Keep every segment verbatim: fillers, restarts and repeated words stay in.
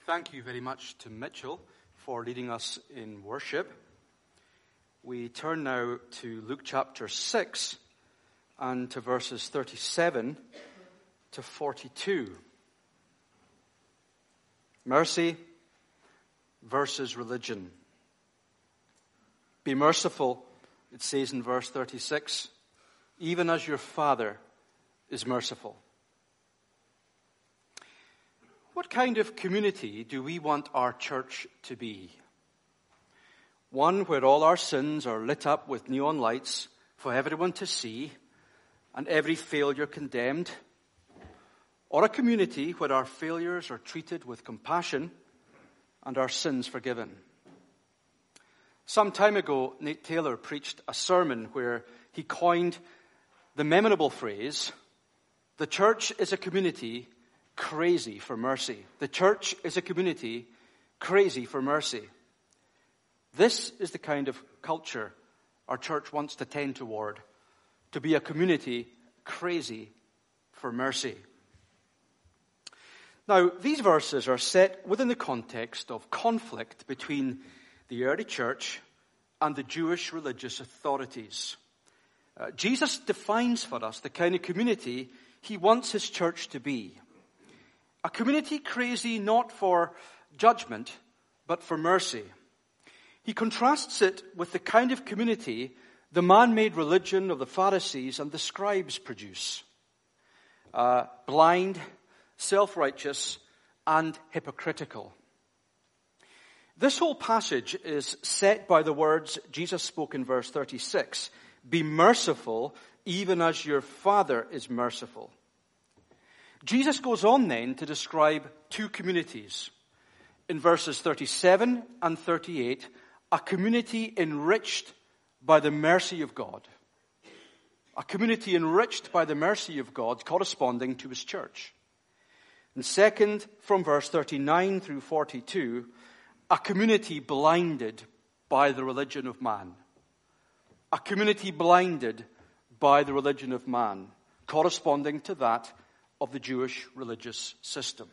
Thank you very much to Mitchell for leading us in worship. We turn now to Luke chapter six and to verses thirty-seven to forty-two. Mercy versus religion. Be merciful, it says in verse thirty-six, even as your Father is merciful. What kind of community do we want our church to be? One where all our sins are lit up with neon lights for everyone to see and every failure condemned? Or a community where our failures are treated with compassion and our sins forgiven? Some time ago, Nate Taylor preached a sermon where he coined the memorable phrase, "The church is a community crazy for mercy." The church is a community crazy for mercy. This is the kind of culture our church wants to tend toward, to be a community crazy for mercy. Now, these verses are set within the context of conflict between the early church and the Jewish religious authorities. Uh, Jesus defines for us the kind of community he wants his church to be. A community crazy not for judgment, but for mercy. He contrasts it with the kind of community the man-made religion of the Pharisees and the scribes produce. Uh, blind, self-righteous, and hypocritical. This whole passage is set by the words Jesus spoke in verse thirty-six. Be merciful, even as your Father is merciful. Jesus goes on then to describe two communities. In verses thirty-seven and thirty-eight, a community enriched by the mercy of God. A community enriched by the mercy of God corresponding to his church. And second, from verse thirty-nine through forty-two, a community blinded by the religion of man. A community blinded by the religion of man, corresponding to that of the Jewish religious system.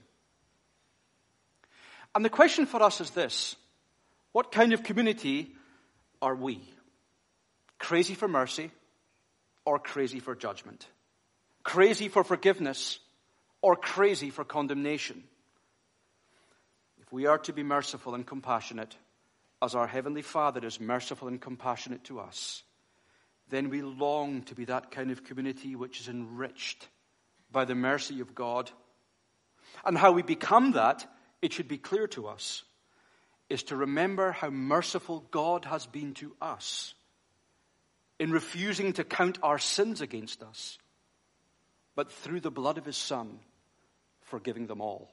And the question for us is this: what kind of community are we? Crazy for mercy or crazy for judgment? Crazy for forgiveness or crazy for condemnation? If we are to be merciful and compassionate, as our Heavenly Father is merciful and compassionate to us, then we long to be that kind of community which is enriched by the mercy of God. And how we become that, it should be clear to us, is to remember how merciful God has been to us in refusing to count our sins against us, but through the blood of his Son, forgiving them all.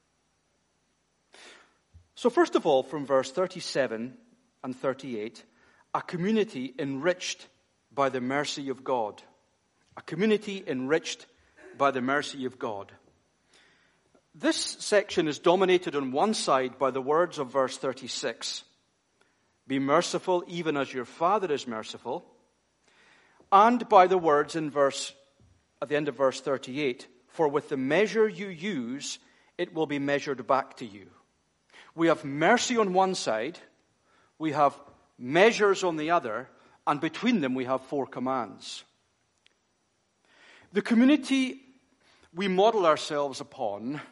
So first of all, from verse thirty-seven and thirty-eight, a community enriched by the mercy of God. A community enriched by the mercy of God. This section is dominated on one side by the words of verse thirty-six. Be merciful even as your Father is merciful. And by the words in verse, at the end of verse thirty-eight, for with the measure you use, it will be measured back to you. We have mercy on one side, we have measures on the other, and between them we have four commands. The community we model ourselves upon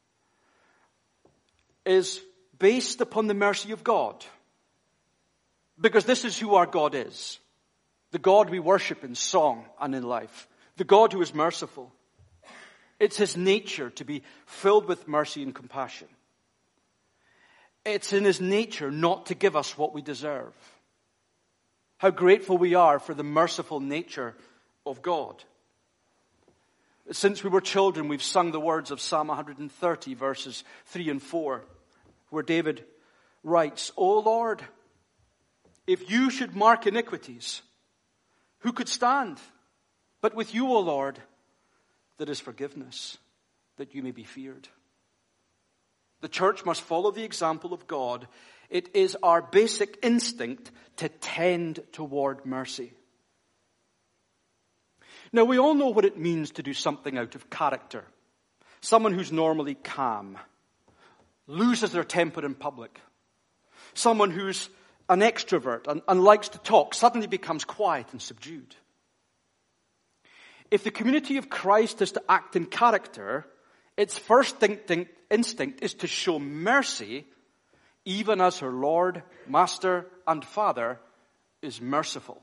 is based upon the mercy of God. Because this is who our God is. The God we worship in song and in life. The God who is merciful. It's his nature to be filled with mercy and compassion. It's in his nature not to give us what we deserve. How grateful we are for the merciful nature of God. Since we were children, we've sung the words of Psalm one thirty, verses three and four, where David writes, O Lord, if you should mark iniquities, who could stand? But with you, O Lord, there is forgiveness, that you may be feared. The church must follow the example of God. It is our basic instinct to tend toward mercy. Now, we all know what it means to do something out of character. Someone who's normally calm. loses their temper in public. Someone who's an extrovert and, and likes to talk suddenly becomes quiet and subdued. If the community of Christ is to act in character, its first instinct, instinct is to show mercy, even as her Lord, Master, and Father is merciful.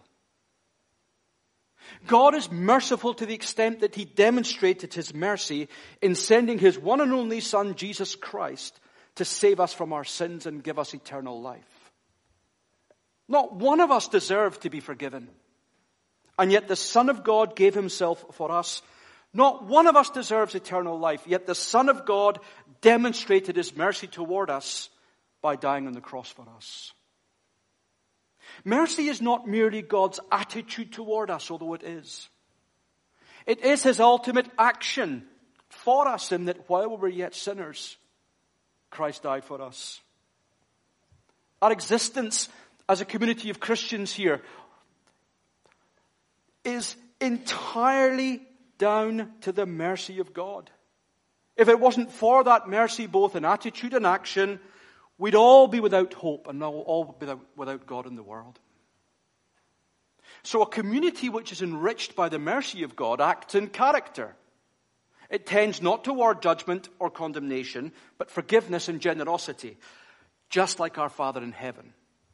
God is merciful to the extent that he demonstrated his mercy in sending his one and only Son, Jesus Christ, to save us from our sins and give us eternal life. Not one of us deserved to be forgiven. And yet the Son of God gave himself for us. Not one of us deserves eternal life. Yet the Son of God demonstrated his mercy toward us by dying on the cross for us. Mercy is not merely God's attitude toward us, although it is. It is his ultimate action for us in that while we were yet sinners, Christ died for us. Our existence as a community of Christians here is entirely down to the mercy of God. If it wasn't for that mercy, both in attitude and action, we'd all be without hope and all be without, without God in the world. So a community which is enriched by the mercy of God acts in character. It tends not toward judgment or condemnation, but forgiveness and generosity, just like our Father in heaven.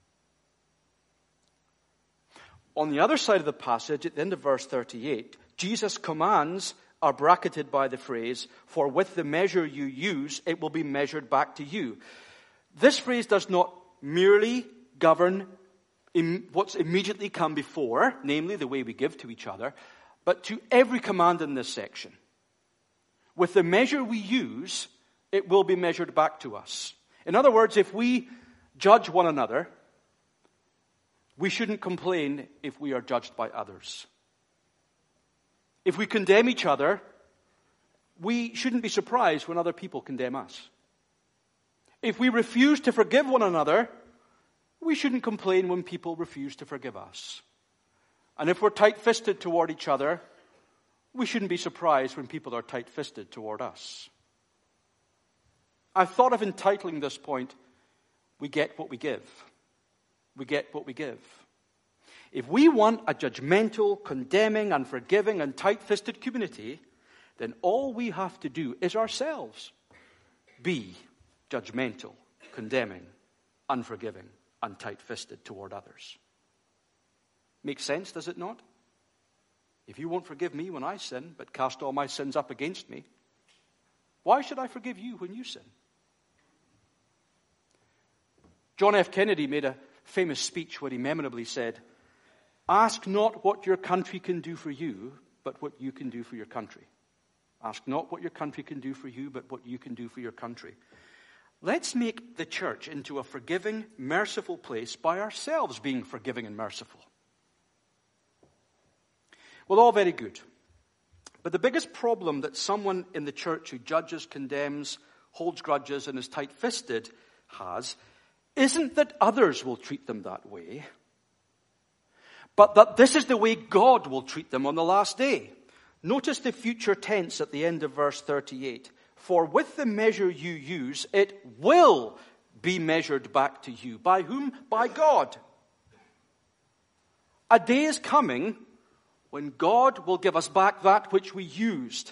On the other side of the passage, at the end of verse thirty-eight, Jesus' commands are bracketed by the phrase, "For with the measure you use, it will be measured back to you." This phrase does not merely govern im- what's immediately come before, namely the way we give to each other, but to every command in this section. With the measure we use, it will be measured back to us. In other words, if we judge one another, we shouldn't complain if we are judged by others. If we condemn each other, we shouldn't be surprised when other people condemn us. If we refuse to forgive one another, we shouldn't complain when people refuse to forgive us. And if we're tight-fisted toward each other, we shouldn't be surprised when people are tight-fisted toward us. I've thought of entitling this point, "We get what we give." We get what we give. If we want a judgmental, condemning, unforgiving, and tight-fisted community, then all we have to do is ourselves be judgmental, condemning, unforgiving, and tight-fisted toward others. Makes sense, does it not? If you won't forgive me when I sin, but cast all my sins up against me, why should I forgive you when you sin? John F. Kennedy made a famous speech where he memorably said, "Ask not what your country can do for you, but what you can do for your country." Ask not what your country can do for you, but what you can do for your country. Let's make the church into a forgiving, merciful place by ourselves being forgiving and merciful. Well, all very good. But the biggest problem that someone in the church who judges, condemns, holds grudges, and is tight-fisted has isn't that others will treat them that way, but that this is the way God will treat them on the last day. Notice the future tense at the end of verse thirty-eight. "For with the measure you use, it will be measured back to you." By whom? By God. A day is coming when God will give us back that which we used.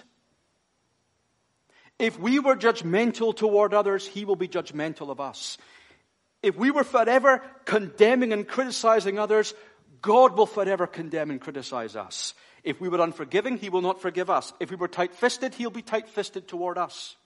If we were judgmental toward others, he will be judgmental of us. If we were forever condemning and criticizing others, God will forever condemn and criticize us. If we were unforgiving, he will not forgive us. If we were tight-fisted, he'll be tight-fisted toward us.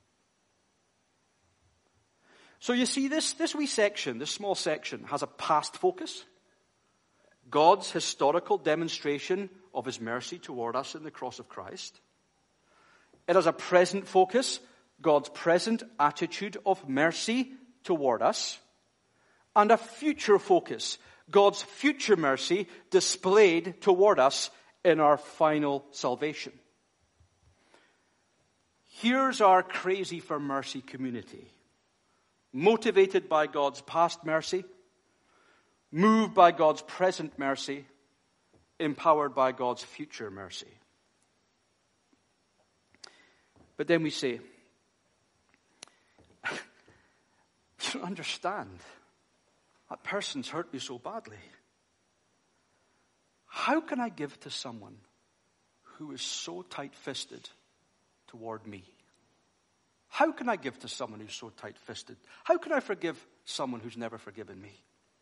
So you see, this, this wee section, this small section, has a past focus. God's historical demonstration of his mercy toward us in the cross of Christ. It has a present focus, God's present attitude of mercy toward us. And a future focus, God's future mercy displayed toward us in our final salvation. Here's our crazy for mercy community. Motivated by God's past mercy, moved by God's present mercy, empowered by God's future mercy. But then we say, You don't understand. That person's hurt me so badly. How can I give to someone who is so tight-fisted toward me? How can I give to someone who's so tight-fisted? How can I forgive someone who's never forgiven me?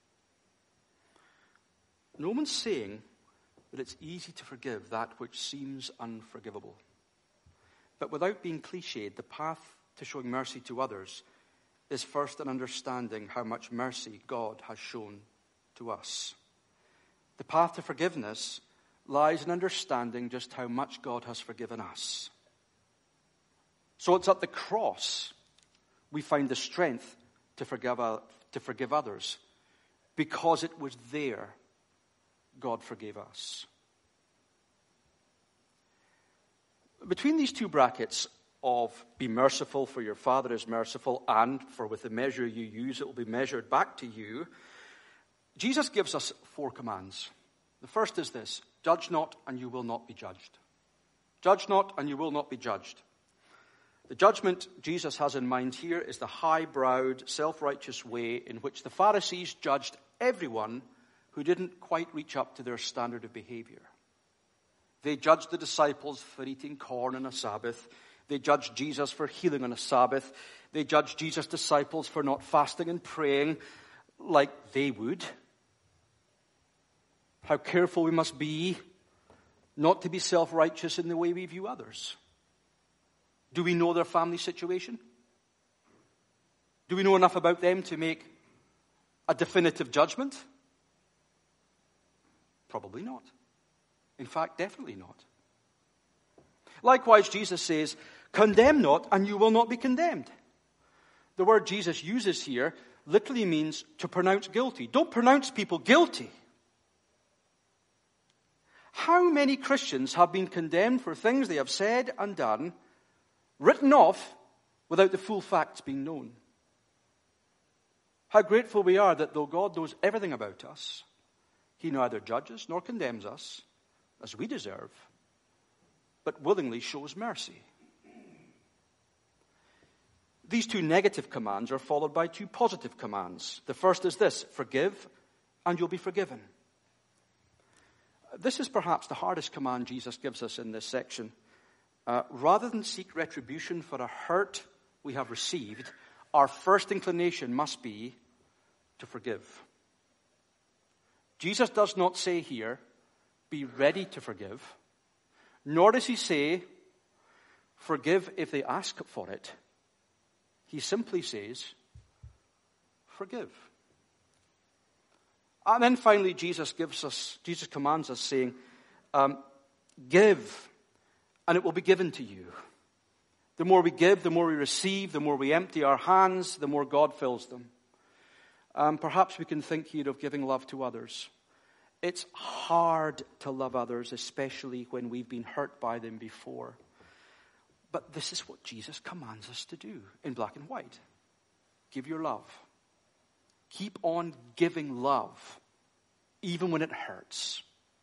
No one's saying that it's easy to forgive that which seems unforgivable. But without being cliched, the path to showing mercy to others is first an understanding how much mercy God has shown to us. The path to forgiveness lies in understanding just how much God has forgiven us. So it's at the cross we find the strength to forgive, to forgive others, because it was there God forgave us. Between these two brackets of be merciful, for your Father is merciful, and for with the measure you use it will be measured back to you, Jesus gives us four commands. The first is this: judge not and you will not be judged. Judge not and you will not be judged. The judgment Jesus has in mind here is the high-browed, self-righteous way in which the Pharisees judged everyone who didn't quite reach up to their standard of behavior. They judged the disciples for eating corn on a Sabbath. They judged Jesus for healing on a Sabbath. They judged Jesus' disciples for not fasting and praying like they would. How careful we must be not to be self-righteous in the way we view others. Do we know their family situation? Do we know enough about them to make a definitive judgment? Probably not. In fact, definitely not. Likewise, Jesus says, condemn not and you will not be condemned. The word Jesus uses here literally means to pronounce guilty. Don't pronounce people guilty. How many Christians have been condemned for things they have said and done, written off without the full facts being known? How grateful we are that though God knows everything about us, he neither judges nor condemns us as we deserve, but willingly shows mercy. These two negative commands are followed by two positive commands. The first is this: forgive and you'll be forgiven. This is perhaps the hardest command Jesus gives us in this section. Uh, rather than seek retribution for a hurt we have received, our first inclination must be to forgive. Jesus does not say here, be ready to forgive, nor does he say, forgive if they ask for it. He simply says, forgive. And then finally, Jesus gives us, Jesus commands us, saying, um, give, and it will be given to you. The more we give, the more we receive, the more we empty our hands, the more God fills them. Um, perhaps we can think here of giving love to others. It's hard to love others, especially when we've been hurt by them before. But this is what Jesus commands us to do in black and white. Give your love. Keep on giving love, even when it hurts.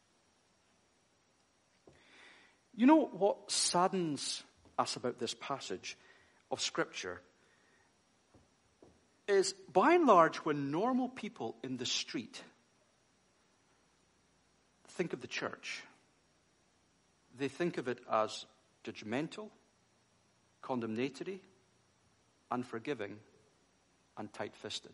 You know what saddens us about this passage of Scripture is, by and large, when normal people in the street think of the church, they think of it as judgmental, condemnatory, unforgiving, and tight-fisted.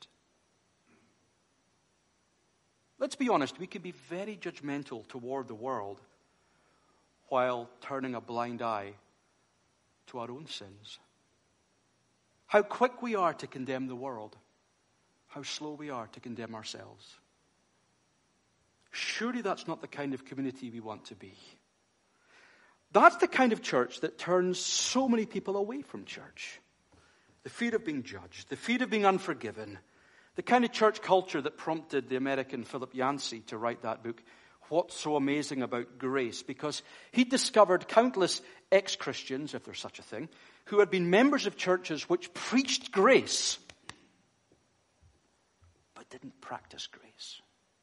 Let's be honest, we can be very judgmental toward the world while turning a blind eye to our own sins. How quick we are to condemn the world, how slow we are to condemn ourselves. Surely that's not the kind of community we want to be. That's the kind of church that turns so many people away from church. The fear of being judged, the fear of being unforgiven, the kind of church culture that prompted the American Philip Yancey to write that book, What's So Amazing About Grace? Because he discovered countless ex-Christians, if there's such a thing, who had been members of churches which preached grace, but didn't practice grace.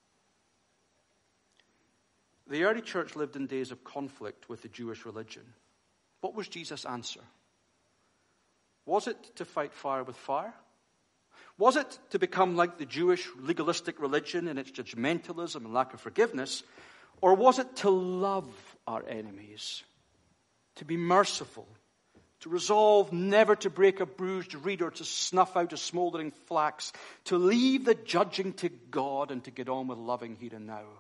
The early church lived in days of conflict with the Jewish religion. What was Jesus' answer? Was it to fight fire with fire? Was it to become like the Jewish legalistic religion in its judgmentalism and lack of forgiveness? Or was it to love our enemies, to be merciful, to resolve never to break a bruised reed or to snuff out a smouldering flax, to leave the judging to God and to get on with loving here and now?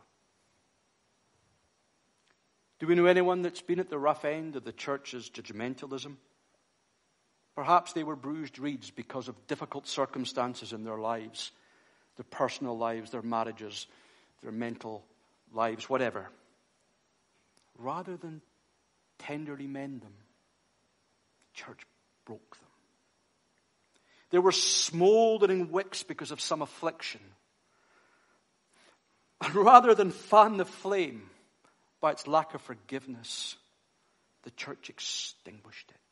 Do we know anyone that's been at the rough end of the church's judgmentalism? Perhaps they were bruised reeds because of difficult circumstances in their lives, their personal lives, their marriages, their mental lives, whatever. Rather than tenderly mend them, the church broke them. They were smoldering wicks because of some affliction. And rather than fan the flame by its lack of forgiveness, the church extinguished it.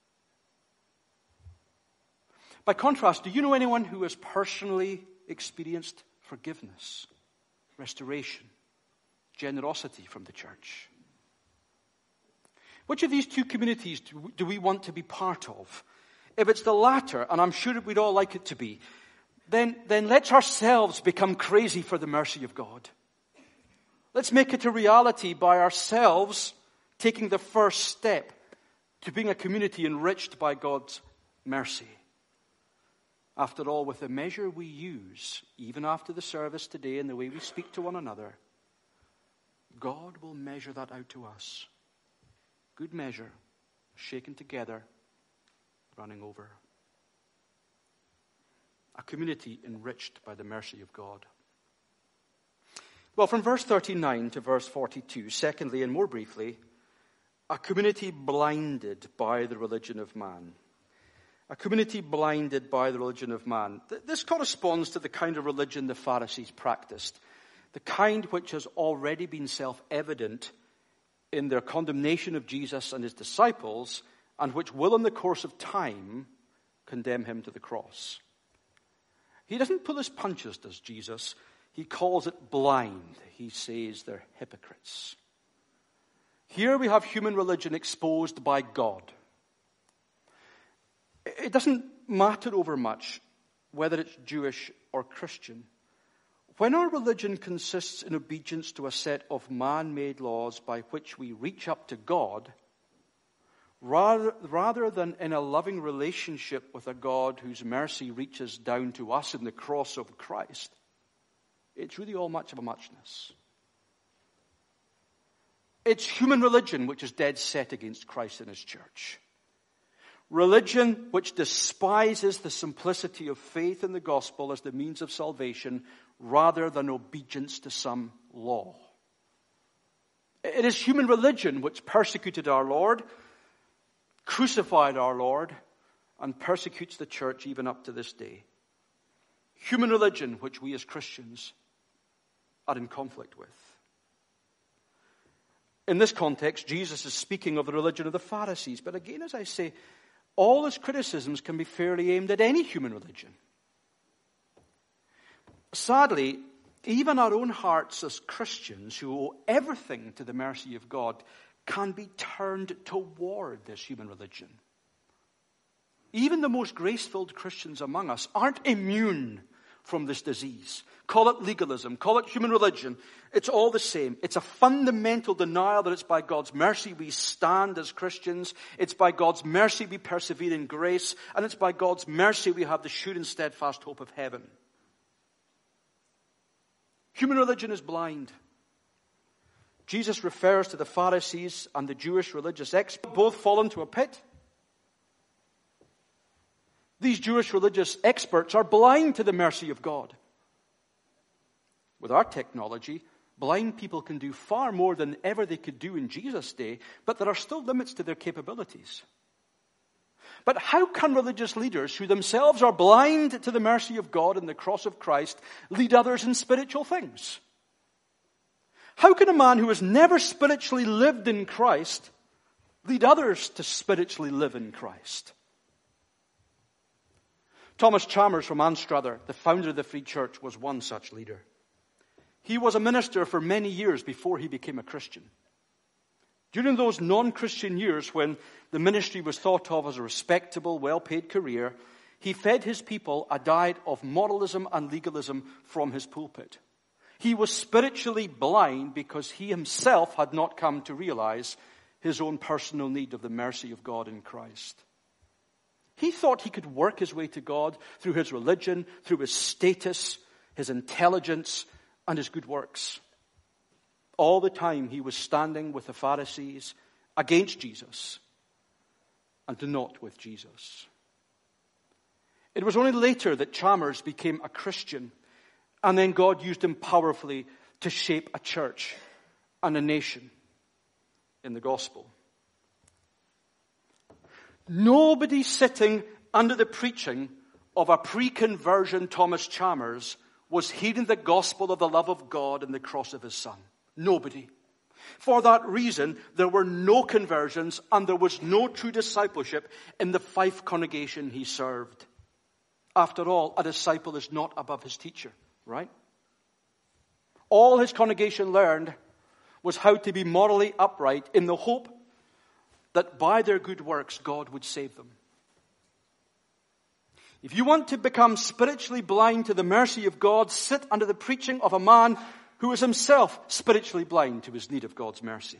By contrast, do you know anyone who has personally experienced forgiveness, restoration, generosity from the church? Which of these two communities do we want to be part of? If it's the latter, and I'm sure we'd all like it to be, then, then let's ourselves become crazy for the mercy of God. Let's make it a reality by ourselves taking the first step to being a community enriched by God's mercy. After all, with the measure we use, even after the service today and the way we speak to one another, God will measure that out to us. Good measure, shaken together, running over. A community enriched by the mercy of God. Well, from verse thirty-nine to verse forty-two, secondly and more briefly, a community blinded by the religion of man. A community blinded by the religion of man. This corresponds to the kind of religion the Pharisees practiced, the kind which has already been self-evident in their condemnation of Jesus and his disciples, and which will in the course of time condemn him to the cross. He doesn't pull his punches, does Jesus? He calls it blind. He says they're hypocrites. Here we have human religion exposed by God. It doesn't matter over much whether it's Jewish or Christian. When our religion consists in obedience to a set of man-made laws by which we reach up to God, rather, rather than in a loving relationship with a God whose mercy reaches down to us in the cross of Christ, it's really all much of a muchness. It's human religion which is dead set against Christ and his church. Religion which despises the simplicity of faith in the gospel as the means of salvation rather than obedience to some law. It is human religion which persecuted our Lord, crucified our Lord, and persecutes the church even up to this day. Human religion which we as Christians are in conflict with. In this context, Jesus is speaking of the religion of the Pharisees. But again, as I say, all his criticisms can be fairly aimed at any human religion. Sadly, even our own hearts as Christians who owe everything to the mercy of God can be turned toward this human religion. Even the most grace-filled Christians among us aren't immune from this disease. Call it legalism, call it human religion. It's all the same. It's a fundamental denial that it's by God's mercy we stand as Christians. It's by God's mercy we persevere in grace. And it's by God's mercy we have the sure and steadfast hope of heaven. Human religion is blind. Jesus refers to the Pharisees and the Jewish religious experts, both fall into a pit. These Jewish religious experts are blind to the mercy of God. With our technology, blind people can do far more than ever they could do in Jesus' day, but there are still limits to their capabilities. But how can religious leaders who themselves are blind to the mercy of God and the cross of Christ lead others in spiritual things? How can a man who has never spiritually lived in Christ lead others to spiritually live in Christ? Thomas Chalmers from Anstruther, the founder of the Free Church, was one such leader. He was a minister for many years before he became a Christian. During those non-Christian years when the ministry was thought of as a respectable, well-paid career, he fed his people a diet of moralism and legalism from his pulpit. He was spiritually blind because he himself had not come to realize his own personal need of the mercy of God in Christ. He thought he could work his way to God through his religion, through his status, his intelligence, and his good works. All the time he was standing with the Pharisees against Jesus and not with Jesus. It was only later that Chalmers became a Christian, and then God used him powerfully to shape a church and a nation in the gospel. Nobody sitting under the preaching of a pre-conversion Thomas Chalmers was hearing the gospel of the love of God and the cross of his Son. Nobody. For that reason, there were no conversions and there was no true discipleship in the Fife congregation he served. After all, a disciple is not above his teacher, right? All his congregation learned was how to be morally upright in the hope that by their good works God would save them. If you want to become spiritually blind to the mercy of God, sit under the preaching of a man who is himself spiritually blind to his need of God's mercy.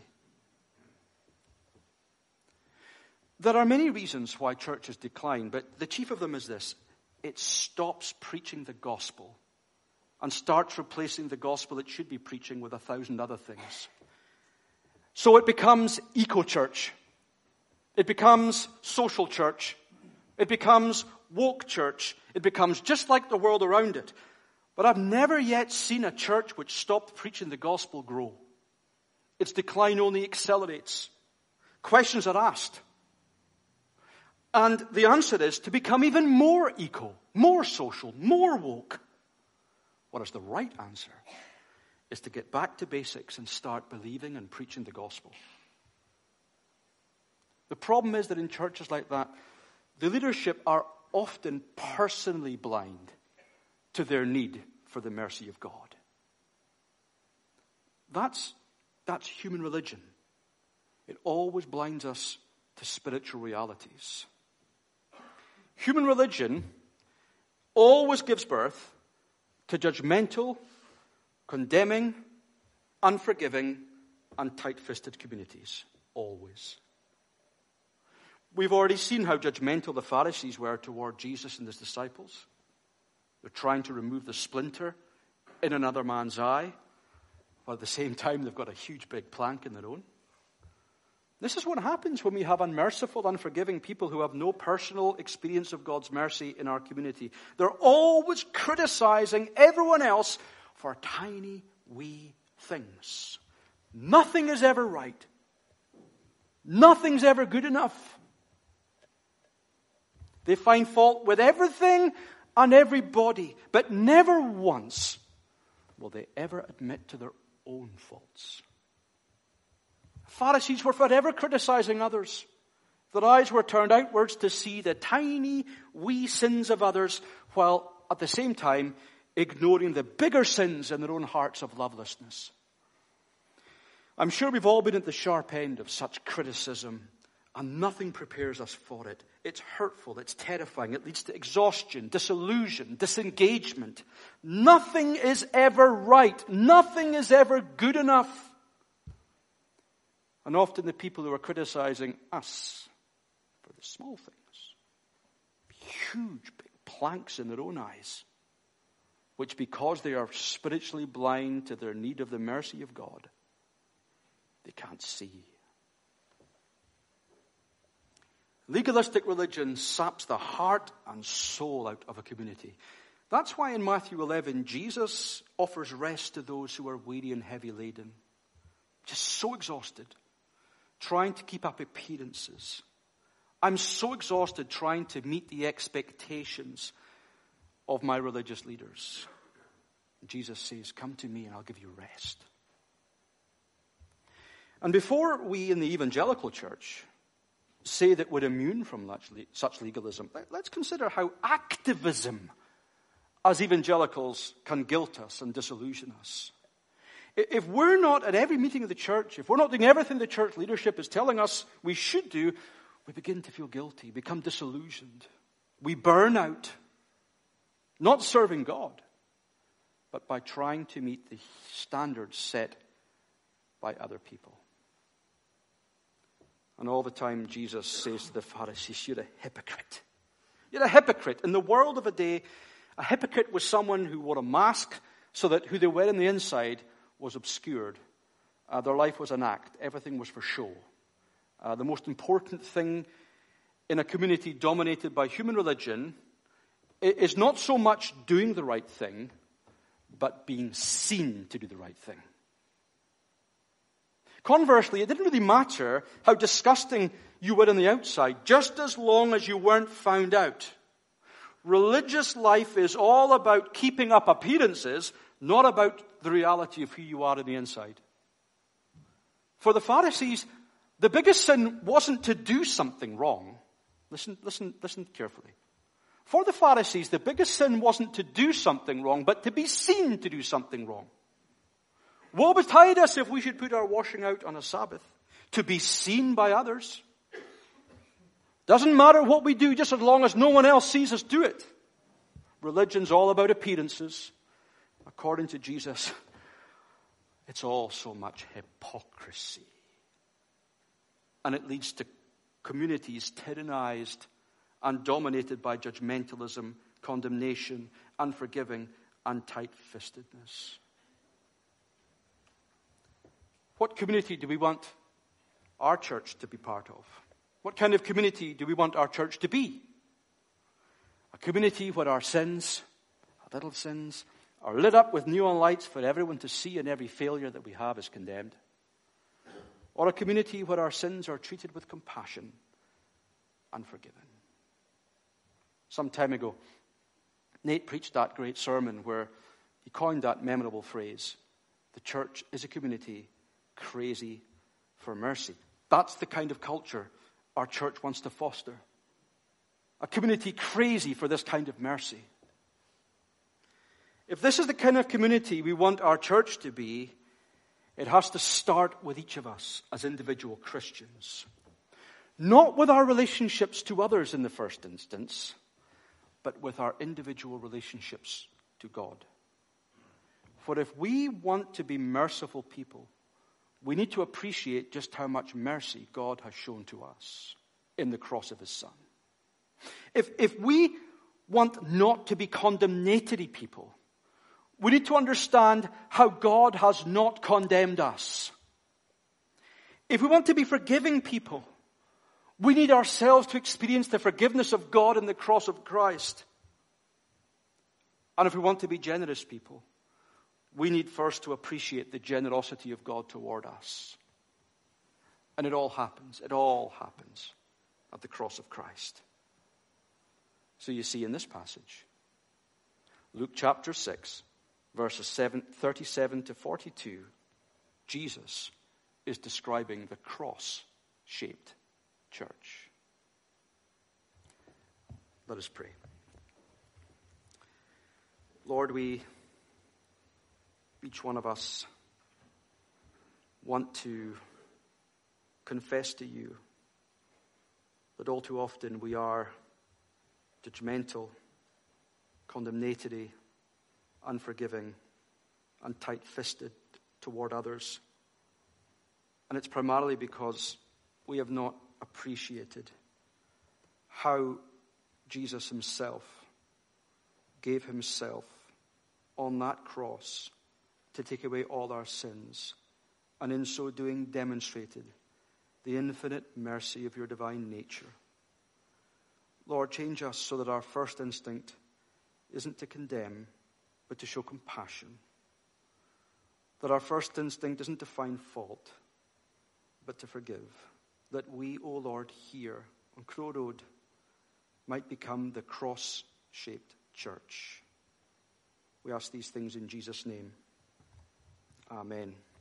There are many reasons why churches decline, but the chief of them is this. It stops preaching the gospel and starts replacing the gospel it should be preaching with a thousand other things. So it becomes eco-church. It becomes social church. It becomes woke church. It becomes just like the world around it. But I've never yet seen a church which stopped preaching the gospel grow. Its decline only accelerates. Questions are asked. And the answer is to become even more eco, more social, more woke. Whereas the right answer is to get back to basics and start believing and preaching the gospel. The problem is that in churches like that, the leadership are often personally blind to their need for the mercy of God. That's, that's human religion. It always blinds us to spiritual realities. Human religion always gives birth to judgmental, condemning, unforgiving, and tight-fisted communities. Always. We've already seen how judgmental the Pharisees were toward Jesus and his disciples. They're trying to remove the splinter in another man's eye, while at the same time they've got a huge big plank in their own. This is what happens when we have unmerciful, unforgiving people who have no personal experience of God's mercy in our community. They're always criticizing everyone else for tiny, wee things. Nothing is ever right. Nothing's ever good enough. They find fault with everything and everybody, but never once will they ever admit to their own faults. Pharisees were forever criticizing others. Their eyes were turned outwards to see the tiny, wee sins of others, while at the same time ignoring the bigger sins in their own hearts of lovelessness. I'm sure we've all been at the sharp end of such criticism, and nothing prepares us for it. It's hurtful, it's terrifying, it leads to exhaustion, disillusion, disengagement. Nothing is ever right. Nothing is ever good enough. And often the people who are criticizing us for the small things, huge big planks in their own eyes, which because they are spiritually blind to their need of the mercy of God, they can't see. Legalistic religion saps the heart and soul out of a community. That's why in Matthew eleven, Jesus offers rest to those who are weary and heavy laden. Just so exhausted, trying to keep up appearances. I'm so exhausted trying to meet the expectations of my religious leaders. Jesus says, come to me and I'll give you rest. And before we in the evangelical church say that we're immune from such legalism, let's consider how activism as evangelicals can guilt us and disillusion us. If we're not at every meeting of the church, if we're not doing everything the church leadership is telling us we should do, we begin to feel guilty, become disillusioned, We burn out, not serving God, but by trying to meet the standards set by other people. And all the time Jesus says to the Pharisees, you're a hypocrite. You're a hypocrite. In the world of a day, a hypocrite was someone who wore a mask so that who they were on the inside was obscured. Uh, their life was an act. Everything was for show. Uh, the most important thing in a community dominated by human religion is not so much doing the right thing, but being seen to do the right thing. Conversely, it didn't really matter how disgusting you were on the outside, just as long as you weren't found out. Religious life is all about keeping up appearances, not about the reality of who you are on the inside. For the Pharisees, the biggest sin wasn't to do something wrong. Listen, listen, listen carefully. For the Pharisees, the biggest sin wasn't to do something wrong, but to be seen to do something wrong. Woe betide us if we should put our washing out on a Sabbath, to be seen by others. Doesn't matter what we do, just as long as no one else sees us do it. Religion's all about appearances. According to Jesus, it's all so much hypocrisy. And it leads to communities tyrannized and dominated by judgmentalism, condemnation, unforgiving, and tight-fistedness. What community do we want our church to be part of? What kind of community do we want our church to be? A community where our sins, our little sins, are lit up with neon lights for everyone to see, and every failure that we have is condemned? Or a community where our sins are treated with compassion and forgiven? Some time ago, Nate preached that great sermon where he coined that memorable phrase, the church is a community crazy for mercy. That's the kind of culture our church wants to foster. A community crazy for this kind of mercy. If this is the kind of community we want our church to be, it has to start with each of us as individual Christians. Not with our relationships to others in the first instance, but with our individual relationships to God. For if we want to be merciful people, we need to appreciate just how much mercy God has shown to us in the cross of his Son. If, if we want not to be condemnatory people, we need to understand how God has not condemned us. If we want to be forgiving people, we need ourselves to experience the forgiveness of God in the cross of Christ. And if we want to be generous people, we need first to appreciate the generosity of God toward us. And it all happens, it all happens at the cross of Christ. So you see in this passage, Luke chapter six, verses thirty-seven to forty-two, Jesus is describing the cross-shaped church. Let us pray. Lord, we, each one of us, want to confess to you that all too often we are judgmental, condemnatory, unforgiving, and tight-fisted toward others. And it's primarily because we have not appreciated how Jesus himself gave himself on that cross to take away all our sins, and in so doing demonstrated the infinite mercy of your divine nature. Lord, change us so that our first instinct isn't to condemn, but to show compassion. That our first instinct isn't to find fault, but to forgive. That we, O Lord, here on Crow Road might become the cross-shaped church. We ask these things in Jesus' name. Amen.